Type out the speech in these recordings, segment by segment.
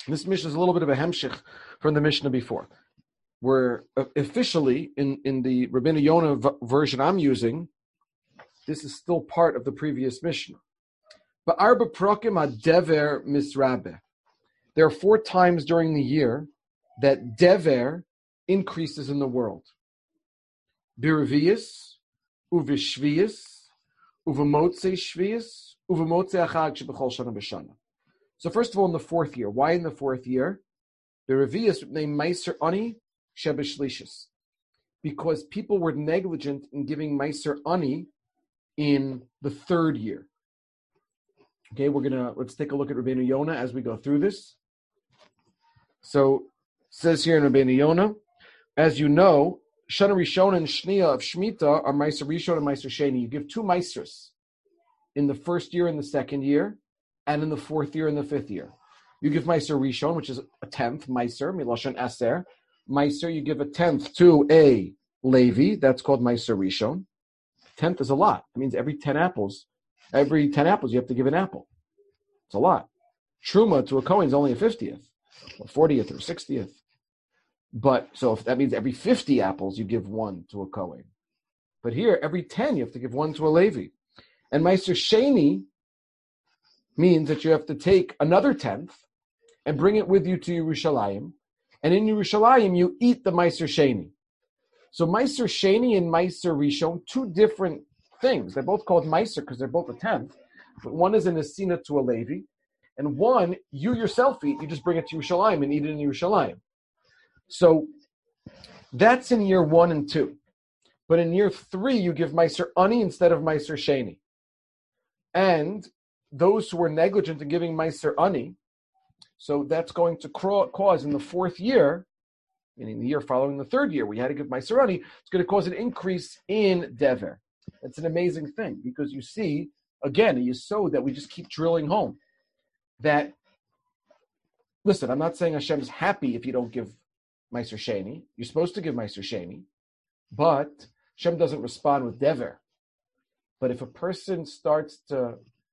This Mishnah is a little bit of a hemshich from the Mishnah before. We're officially, in the Rabbeinu Yonah version I'm using, this is still part of the previous Mishnah. But arba prokim ha-dever misrabe. There are 4 times during the year that dever increases in the world. Biravius, uvishvius, uvamotze shvius, uvamotze achag shebechol shana b'shana. So first of all, in the 4th year. Why in the 4th year? Biravius named meiser ani shebeshlishis. Because people were negligent in giving meiser ani in the 3rd year. Okay, let's take a look at Rabbeinu Yonah as we go through this. So, it says here in Rabbeinu Yonah, as you know, Shana Rishon and Shniya of Shemitah are Meiser Rishon and Meiser Sheni. You give 2 Meisers in the 1st year and the 2nd year, and in the 4th year and the 5th year. You give Meiser Rishon, which is a 10th, Meiser, Miloshan Aser. Meiser, you give a 10th to a Levi, that's called Meiser Rishon. 10th is a lot. It means every 10 apples you have to give an apple. It's a lot. Truma to a Kohen is only a 50th, or 40th, or 60th. But, so if that means every 50 apples you give 1 to a Kohen. But here, every 10 you have to give 1 to a Levi. And Meiser Sheni means that you have to take another 10th and bring it with you to Yerushalayim. And in Yerushalayim, you eat the Meiser Sheni. So Meiser Sheni and Meiser Rishon, 2 different things. They're both called Meiser because they're both a 10th. But one is an Esina to a Levi. And one, you yourself eat. You just bring it to Yerushalayim and eat it in Yerushalayim. So that's in year 1 and 2. But in year 3, you give Meiser Ani instead of Meiser Sheni. And those who were negligent in giving Meiser Ani, so that's going to cause in the 4th year, meaning the year following the 3rd year, we had to give Meiser Ani, it's going to cause an increase in Dever. It's an amazing thing because you see, again, a yesod that we just keep drilling home. That, listen, I'm not saying Hashem's happy if you don't give Meiser Sheni. You're supposed to give Meiser Sheni, but Hashem doesn't respond with Dever. But if a person starts to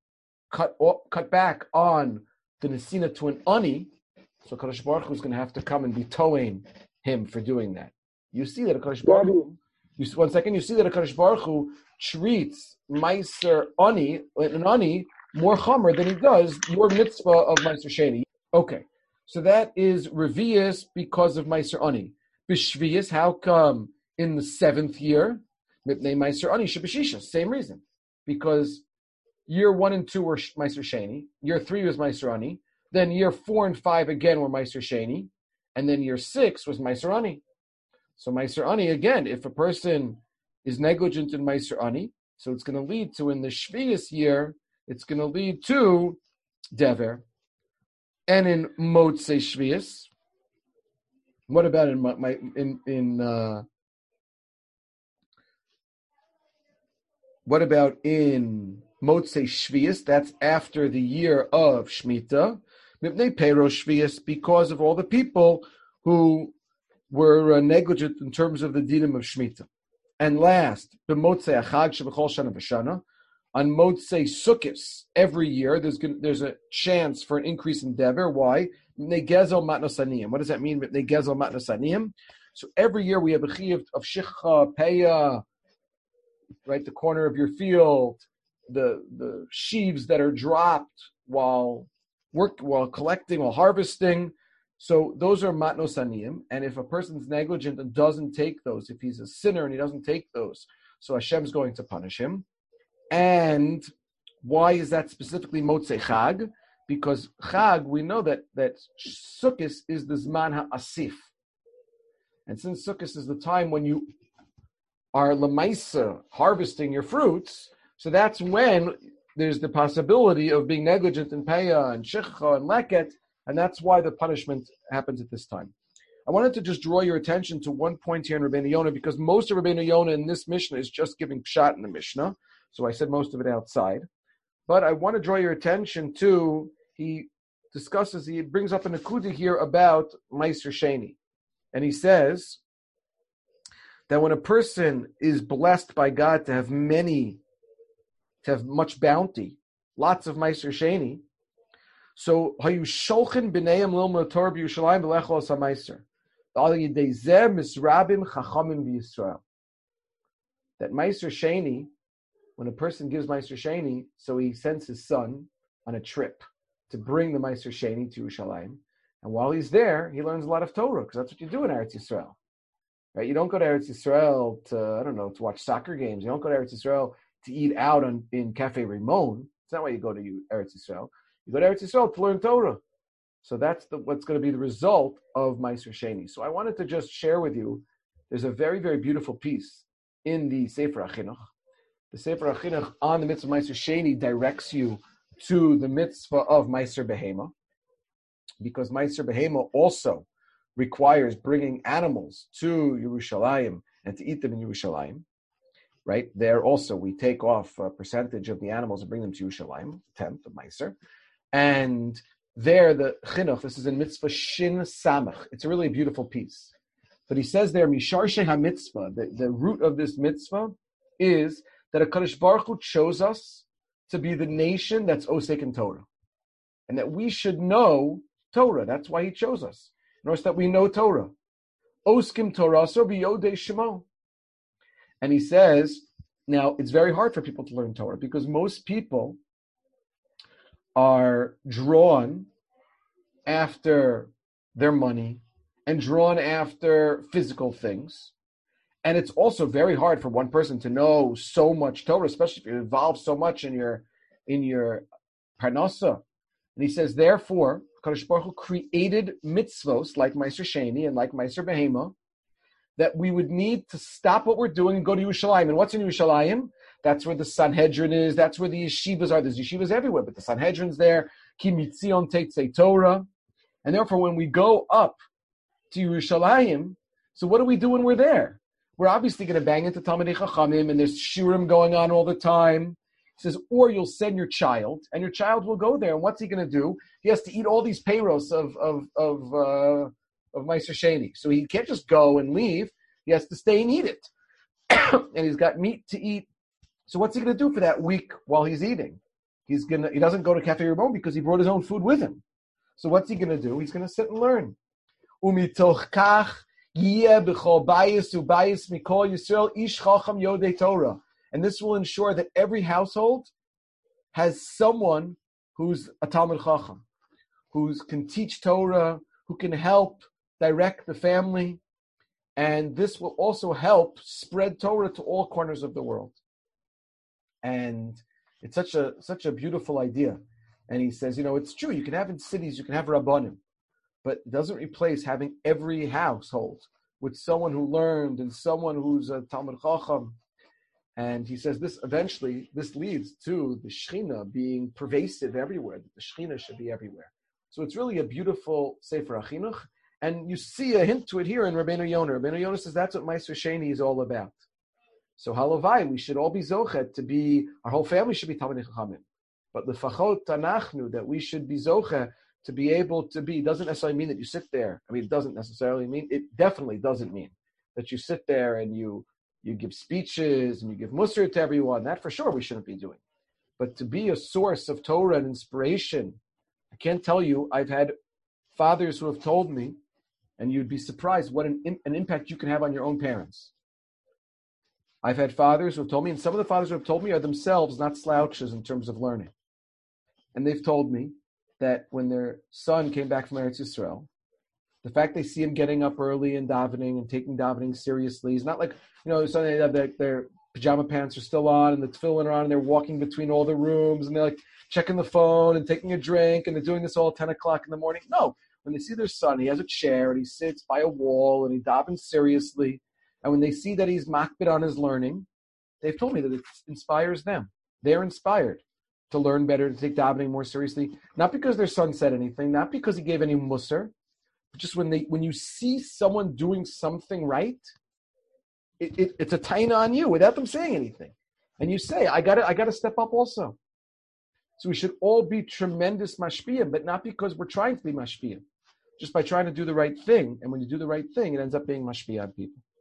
cut back on the Nesina to an Ani, so Kadosh Baruch Hu is going to have to come and be towing him for doing that. You see that a Kadosh Baruch Hu, you see that a Kadosh Baruch Hu treats Meiser Ani, an Ani, more chomer than he does your mitzvah of Meiser Sheni. Okay, so that is Revius because of Meiser Ani. Bishvius, how come in the 7th year? Mipnei Meiser Ani Shebeshisha, same reason. Because year 1 and 2 were Meiser Sheni, year 3 was Meiser Ani, then year 4 and 5 again were Meiser Sheni, and then year 6 was Meiser Ani. So Meiser Ani, again, if a person is negligent in Meiser Ani, so it's going to lead to, in the Shvius year, it's going to lead to Dever. And in Motzei Shvius, what about what about in Motzei Shvius? That's after the year of Shemitah. Mipnei Pero Shvius, because of all the people who were negligent in terms of the dinim of Shemitah. And last, b'Motzei Achag shebechol shana b'shana, on Motzei Sukkos, every year there's a chance for an increase in Dever. Why? Mipnei Gezel Matnos Aniyim. What does that mean? Mipnei Gezel Matnos Aniyim. So every year we have a chiyuv of Shicha, Peya, right, the corner of your field, the sheaves that are dropped while collecting, while harvesting. So those are matnos aniyim, and if a person's negligent and doesn't take those, if he's a sinner and he doesn't take those, so Hashem's going to punish him. And why is that specifically Motzei Chag? Because Chag, we know that Sukkos is the Zman HaAsif. And since Sukkos is the time when you are Lamaisa harvesting your fruits, so that's when there's the possibility of being negligent in Peya and Shicha and Leket, and that's why the punishment happens at this time. I wanted to just draw your attention to one point here in Rabbeinu Yonah, because most of Rabbeinu Yonah in this Mishnah is just giving pshat in the Mishnah, so I said most of it outside. But I want to draw your attention to, he brings up an akuda here about Meiser Sheni. And he says that when a person is blessed by God to have much bounty, lots of Meiser Sheni, So hayu sholchen b'neiam lilmod Torah b'Yushalayim v'lechol as hamaiser. Al yidei zeh misrabim chachamim b'Yisrael. That Meiser Sheni, when a person gives Meiser Sheni, so he sends his son on a trip to bring the Meiser Sheni to Yerushalayim. And while he's there, he learns a lot of Torah, because that's what you do in Eretz Yisrael. Right? You don't go to Eretz Yisrael to watch soccer games. You don't go to Eretz Yisrael to eat out in Cafe Ramon. It's not why you go to Eretz Yisrael. You go to Eretz Yisrael to learn Torah. So that's what's going to be the result of Meiser Sheni. So I wanted to just share with you, there's a very, very beautiful piece in the Sefer HaChinuch. The Sefer HaChinuch on the mitzvah of Meiser Sheni directs you to the mitzvah of Meiser Behema, because Meiser Behema also requires bringing animals to Yerushalayim and to eat them in Yerushalayim. Right? There also we take off a percentage of the animals and bring them to Yerushalayim, 10th of Meiser. And there the Chinuch, this is in mitzvah Shin Samach. It's a really beautiful piece. But he says there, Mishar Sheha mitzvah, the root of this mitzvah is that HaKadosh Baruch Hu chose us to be the nation that's Osek in Torah. And that we should know Torah. That's why he chose us. Notice that we know Torah. Oskim Torah, so b'yodei Shemo. And he says, now it's very hard for people to learn Torah because most people are drawn after their money and drawn after physical things. And it's also very hard for one person to know so much Torah, especially if you're involved so much in your parnasa. And he says, therefore, Kadosh Baruch Hu created mitzvos like Meiser Sheni and like Meiser Behema, that we would need to stop what we're doing and go to Yerushalayim. And what's in Yerushalayim? That's where the Sanhedrin is. That's where the yeshivas are. There's yeshivas everywhere, but the Sanhedrin's there. Ki mitzion teitzei Torah. And therefore, when we go up to Yerushalayim, so what do we do when we're there? We're obviously going to bang into Talmidei Chachamim, and there's shiurim going on all the time. He says, or you'll send your child, and your child will go there. And what's he going to do? He has to eat all these payros of Meiser Sheni. So he can't just go and leave. He has to stay and eat it. And he's got meat to eat. So what's he going to do for that week while he's eating? He doesn't go to Cafe Ramon because he brought his own food with him. So what's he going to do? He's going to sit and learn. Umitoch kach yeh b'chol bayis ubayis mikol Yisrael ish chacham yodei Torah. And this will ensure that every household has someone who's a Talmid Chacham, who can teach Torah, who can help direct the family. And this will also help spread Torah to all corners of the world. And it's such a beautiful idea. And he says, it's true, you can have in cities, you can have Rabbanim, but it doesn't replace having every household with someone who learned and someone who's a Talmid Chacham. And he says this leads to the Shechina being pervasive everywhere. The Shechina should be everywhere. So it's really a beautiful Sefer HaChinuch. And you see a hint to it here in Rabbeinu Yonah. Rabbeinu Yonah says that's what Meiser Sheni is all about. So halavai, we should all be zochet to be, our whole family should be Talmidei Chachamim. But lefachot tanachnu, that we should be zochet to be able to be, doesn't necessarily mean that you sit there. It doesn't necessarily mean, it definitely doesn't mean that you sit there and you give speeches and you give musar to everyone. That for sure we shouldn't be doing. But to be a source of Torah and inspiration, I can't tell you, I've had fathers who have told me, and you'd be surprised what an impact you can have on your own parents. I've had fathers who have told me, and some of the fathers who have told me are themselves not slouches in terms of learning. And they've told me that when their son came back from Eretz Yisrael, the fact they see him getting up early and davening and taking davening seriously, it's not like, suddenly they have their pajama pants are still on and the tefillin are on and they're walking between all the rooms and they're like checking the phone and taking a drink and they're doing this all at 10 o'clock in the morning. No, when they see their son, he has a chair and he sits by a wall and he davens seriously. And when they see that he's makbid on his learning, they've told me that it inspires them. They're inspired to learn better, to take davening more seriously. Not because their son said anything, not because he gave any musar, but just when you see someone doing something right, it's a taina on you without them saying anything. And you say, I gotta step up also. So we should all be tremendous mashpiyah, but not because we're trying to be mashpiyah, just by trying to do the right thing. And when you do the right thing, it ends up being mashpiyah on people.